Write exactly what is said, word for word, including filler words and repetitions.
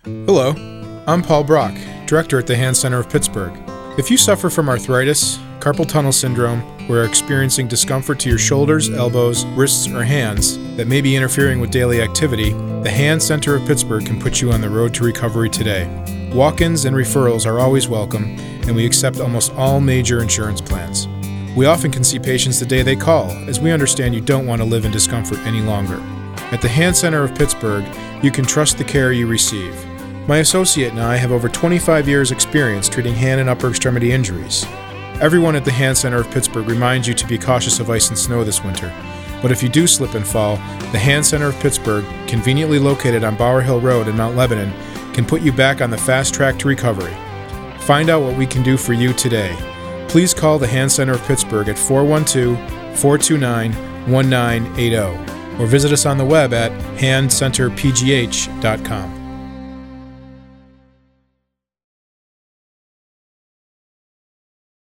Hello, I'm Paul Brock, Director at the Hand Center of Pittsburgh. If you suffer from arthritis, carpal tunnel syndrome, or are experiencing discomfort to your shoulders, elbows, wrists, or hands that may be interfering with daily activity, the Hand Center of Pittsburgh can put you on the road to recovery today. Walk-ins and referrals are always welcome, and we accept almost all major insurance plans. We often can see patients the day they call, as we understand you don't want to live in discomfort any longer. At the Hand Center of Pittsburgh, you can trust the care you receive. My associate and I have over twenty-five years experience treating hand and upper extremity injuries. Everyone at the Hand Center of Pittsburgh reminds you to be cautious of ice and snow this winter. But if you do slip and fall, the Hand Center of Pittsburgh, conveniently located on Bower Hill Road in Mount Lebanon, can put you back on the fast track to recovery. Find out what we can do for you today. Please call the Hand Center of Pittsburgh at four one two, four two nine, one nine eight zero or visit us on the web at hand center p g h dot com.